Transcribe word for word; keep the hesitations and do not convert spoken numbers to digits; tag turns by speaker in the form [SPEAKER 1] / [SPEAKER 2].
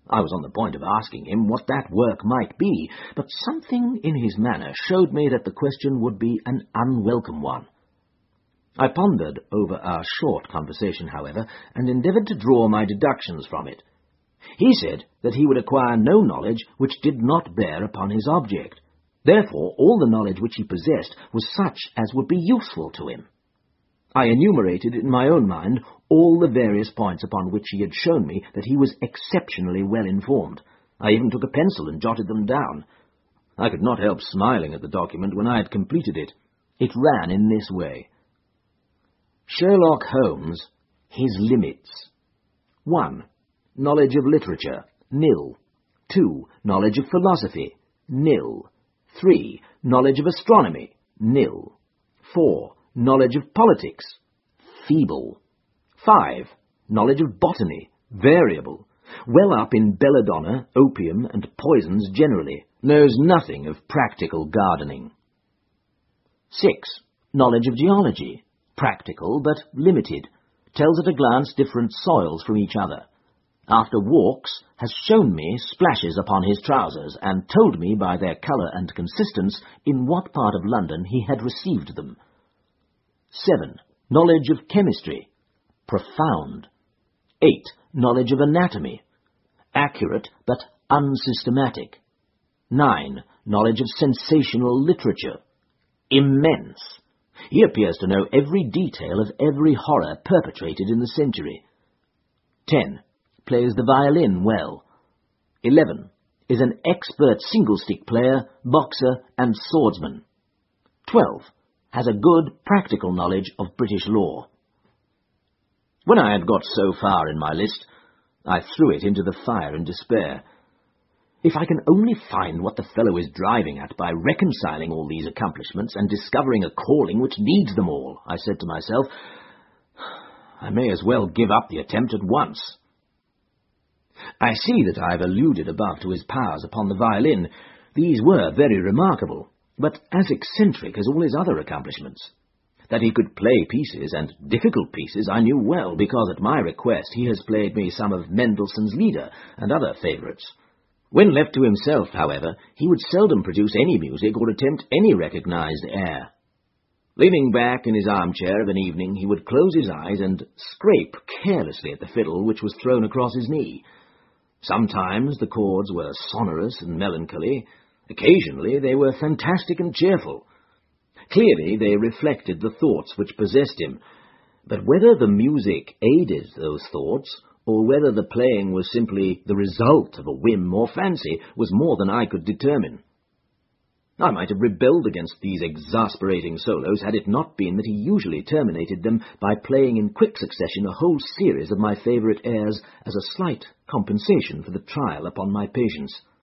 [SPEAKER 1] I was on the point of asking him what that work might be, but something in his manner showed me that the question would be an unwelcome one. I pondered over our short conversation, however, and endeavoured to draw my deductions from it. He said that he would acquire no knowledge which did not bear upon his object. Therefore, all the knowledge which he possessed was such as would be useful to him. I enumerated in my own mind all the various points upon which he had shown me that he was exceptionally well informed. I even took a pencil and jotted them down. I could not help smiling at the document when I had completed it. It ran in this way. Sherlock Holmes, his limits. one. Knowledge of literature, nil. two. Knowledge of philosophy, nil. three. Knowledge of astronomy, nil. four. Knowledge of politics, feeble. five. Knowledge of botany, variable. Well up in belladonna, opium, and poisons generally. Knows nothing of practical gardening. six. Knowledge of geology, practical but limited. Tells at a glance different soils from each other. After walks, has shown me splashes upon his trousers, and told me by their colour and consistence in what part of London he had received them. seven. Knowledge of chemistry, profound. eight. Knowledge of anatomy, accurate but unsystematic. nine. Knowledge of sensational literature, immense. He appears to know every detail of every horror perpetrated in the century. ten. Plays the violin well. eleven. Is an expert single-stick player, boxer, and swordsman. twelve. Has a good practical knowledge of British law. When I had got so far in my list, I threw it into the fire in despair. If I can only find what the fellow is driving at by reconciling all these accomplishments and discovering a calling which needs them all, I said to myself, I may as well give up the attempt at once. I see that I have alluded above to his powers upon the violin. These were very remarkable, but as eccentric as all his other accomplishments. That he could play pieces, and difficult pieces, I knew well, because at my request he has played me some of Mendelssohn's Lieder and other favourites. When left to himself, however, he would seldom produce any music or attempt any recognised air. Leaning back in his armchair of an evening, he would close his eyes and scrape carelessly at the fiddle which was thrown across his knee. Sometimes the chords were sonorous and melancholy. Occasionally they were fantastic and cheerful. Clearly they reflected the thoughts which possessed him, but whether the music aided those thoughts, or whether the playing was simply the result of a whim or fancy, was more than I could determine. I might have rebelled against these exasperating solos had it not been that he usually terminated them by playing in quick succession a whole series of my favourite airs as a slight compensation for the trial upon my patience.